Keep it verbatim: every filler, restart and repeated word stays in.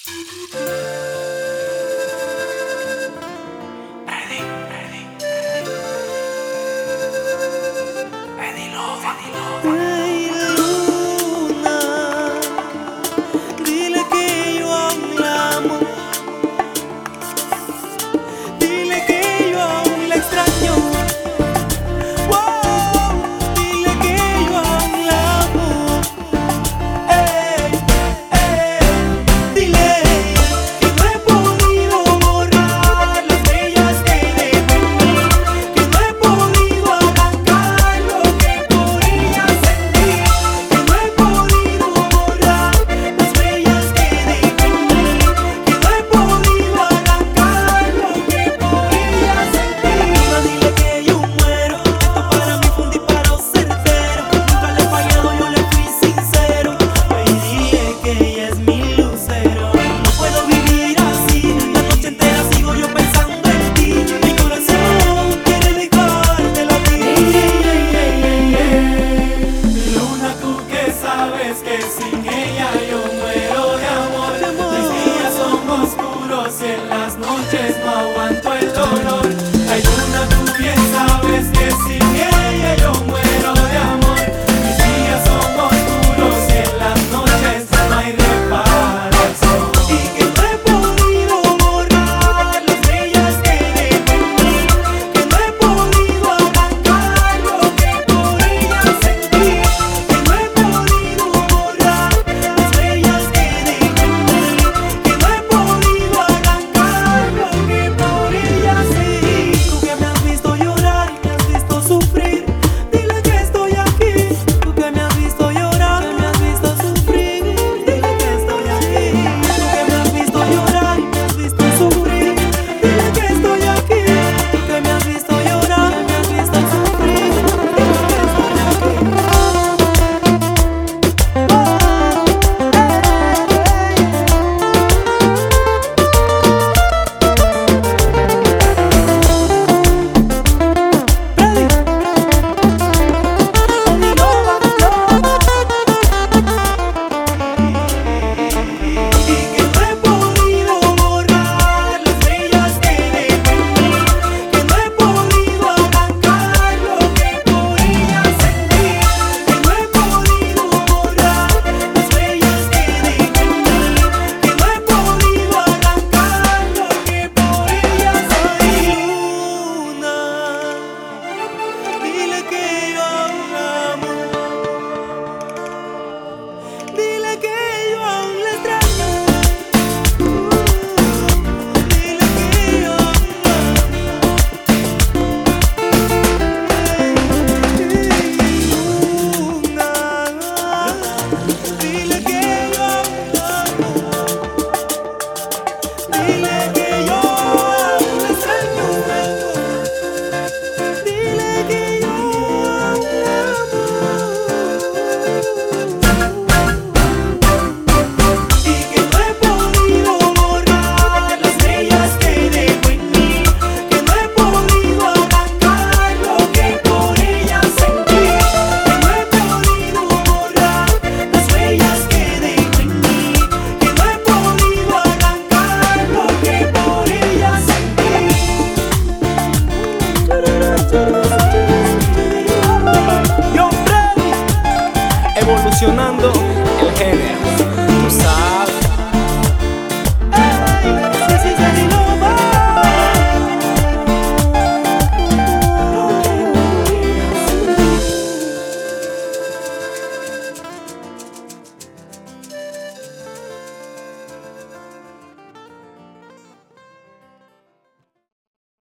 Ready, ready, ready, love, ready, love. Ay, Luna, dile que yo aún la amo. Dile que yo aún la extraño. Wow, dile que yo aún la amo. Ey, ey, dile que no he podido borrar las huellas que dejó en mí, que no he podido arrancar lo que por ella sentí, que no he podido borrar las huellas que dejó en mí, que no he podido arrancar lo que por ella sentí. Luna, dile que yo muero, esto para mí fue un disparo certero, nunca le he fallado, yo le fui sincero. Y dile que ella es mi lucero. No puedo vivir así, la noche entera sigo yo pensando en ti. Mi corazón quiere dejarte latir. Luna, tú que sabes que sin ella yo muero de amor. Mis días son oscuros y en las noches no aguanto el dolor. Ay, Luna, tú bien sabes que sin ella yo muero de amor. Mis días son oscuros y en las noches no hay reparación. Y que no he podido borrar las huellas que dejó en mí, que no he podido arrancar lo que por ella sentí, que no he podido borrar las huellas que dejó en mí, que no he podido arrancar lo que por ella sentí. Tú que me has visto llorar y me has visto sufrir, dile que estoy aquí. Tú que me has visto llorar, que me has visto sufrir, dile que estoy aquí. Tú que me has visto llorar y me has visto sufrir, dile que estoy aquí. Tú que me has visto llorar, que me has visto sufrir, dile que estoy Y que no he podido borrar las huellas que dejó en mí, que no he podido arrancar lo que por ella sentí, que no he podido borrar las huellas que dejó en mí, que no he podido arrancar lo que por ella sentí. Luna, dile que yo aún la amo. Dile que yo aún la extraño. Dile que yo aún la amo. Luna, dile que yo aún la amo. Dile que yo aún la extraño. Dile que yo aún la amo. Y que no he podido borrar las huellas que dejó en mí, que no he podido arrancar lo que por ella sentí, que no he podido borrar las huellas que dejó en mí, que no he podido arrancar lo que por ella sentí. Yo, Freddy, evolucionando.